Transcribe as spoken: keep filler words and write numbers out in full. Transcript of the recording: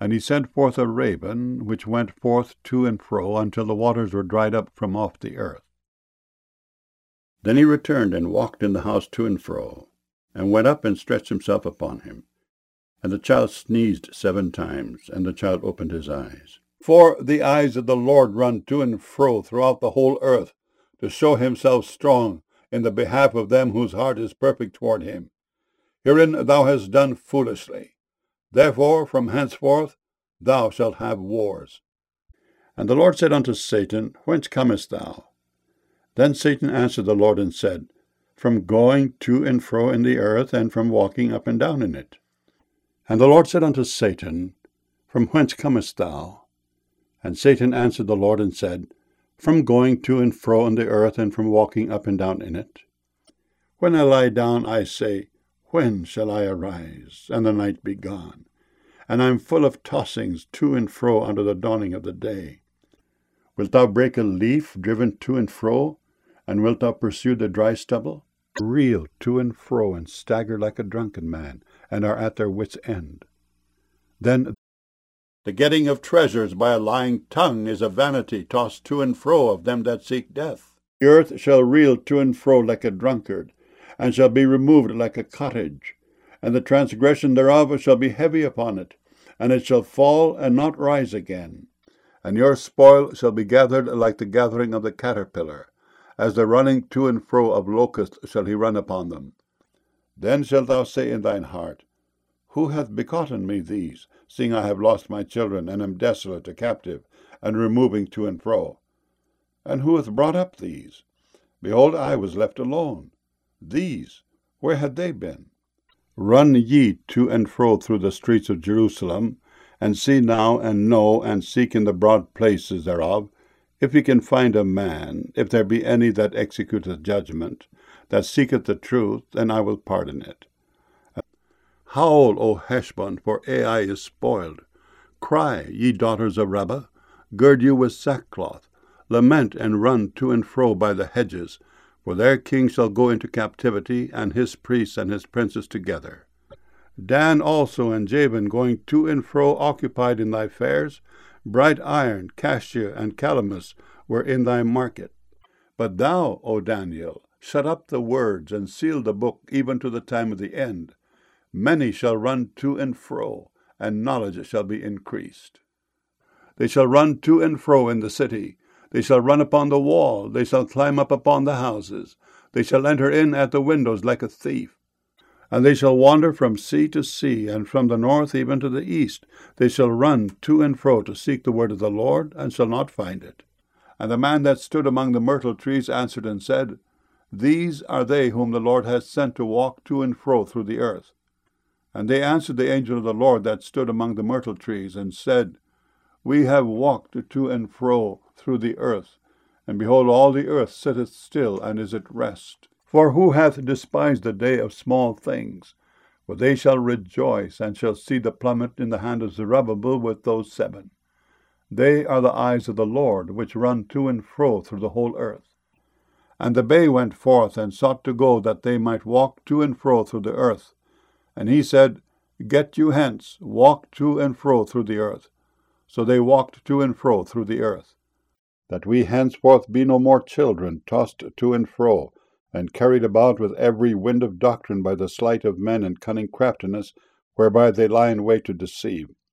And he sent forth a raven, which went forth to and fro until the waters were dried up from off the earth. Then he returned and walked in the house to and fro, and went up and stretched himself upon him. And the child sneezed seven times, and the child opened his eyes. For the eyes of the Lord run to and fro throughout the whole earth, to show himself strong in the behalf of them whose heart is perfect toward him. Herein thou hast done foolishly. Therefore from henceforth thou shalt have wars. And the Lord said unto Satan, Whence comest thou? Then Satan answered the Lord and said, From going to and fro in the earth, and from walking up and down in it. And the Lord said unto Satan, From whence comest thou? And Satan answered the Lord and said, From going to and fro in the earth, and from walking up and down in it. When I lie down, I say, When shall I arise, and the night be gone? And I am full of tossings to and fro under the dawning of the day. Wilt thou break a leaf driven to and fro, and wilt thou pursue the dry stubble? Reel to and fro, and stagger like a drunken man, and are at their wits' end. Then the getting of treasures by a lying tongue is a vanity tossed to and fro of them that seek death. The earth shall reel to and fro like a drunkard, and shall be removed like a cottage, and the transgression thereof shall be heavy upon it, and it shall fall and not rise again. And your spoil shall be gathered like the gathering of the caterpillar, as the running to and fro of locusts shall he run upon them. Then shalt thou say in thine heart, Who hath begotten me these, seeing I have lost my children, and am desolate, a captive, and removing to and fro? And who hath brought up these? Behold, I was left alone. These, where had they been? Run ye to and fro through the streets of Jerusalem, and see now, and know, and seek in the broad places thereof, if ye can find a man, if there be any that executeth judgment, that seeketh the truth, and I will pardon it. Howl, O Heshbon, for Ai is spoiled. Cry, ye daughters of Rabbah, gird you with sackcloth, lament and run to and fro by the hedges, for their king shall go into captivity, and his priests and his princes together. Dan also and Jabin going to and fro occupied in thy fairs, bright iron, cassia, and calamus were in thy market. But thou, O Daniel, shut up the words, and seal the book even to the time of the end. Many shall run to and fro, and knowledge shall be increased. They shall run to and fro in the city. They shall run upon the wall. They shall climb up upon the houses. They shall enter in at the windows like a thief. And they shall wander from sea to sea, and from the north even to the east. They shall run to and fro to seek the word of the Lord, and shall not find it. And the man that stood among the myrtle trees answered and said, These are they whom the Lord hath sent to walk to and fro through the earth. And they answered the angel of the Lord that stood among the myrtle trees, and said, We have walked to and fro through the earth, and behold, all the earth sitteth still, and is at rest. For who hath despised the day of small things? For they shall rejoice, and shall see the plummet in the hand of Zerubbabel with those seven. They are the eyes of the Lord, which run to and fro through the whole earth. And the bay went forth, and sought to go, that they might walk to and fro through the earth. And he said, Get you hence, walk to and fro through the earth. So they walked to and fro through the earth. That we henceforth be no more children, tossed to and fro, and carried about with every wind of doctrine by the sleight of men and cunning craftiness, whereby they lie in wait to deceive.